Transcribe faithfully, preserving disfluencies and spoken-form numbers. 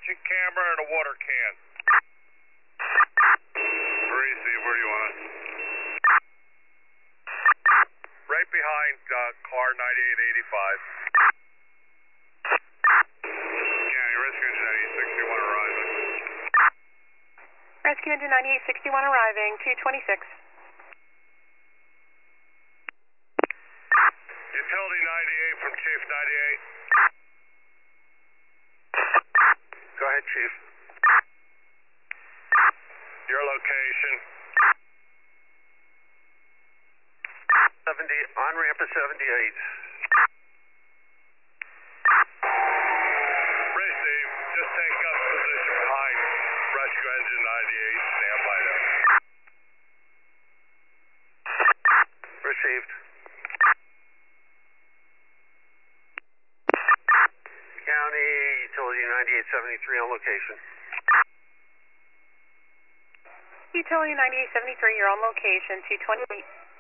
engine camera and a water can. Receive, where do you want us? Right behind uh, car ninety-eight eighty-five. County, rescue engine ninety-eight sixty-one arriving. Rescue engine ninety-eight sixty-one arriving, two twenty-six. Utility ninety-eight from Chief ninety-eight. Go ahead, Chief. Your location. seventy, on ramp to seventy-eight. Receive. Just take up position behind rescue engine ninety-eight. Stand by there. Received. County Utility ninety-eight seventy-three on location. Utility ninety-eight seventy-three, you're on location, two twenty-eight.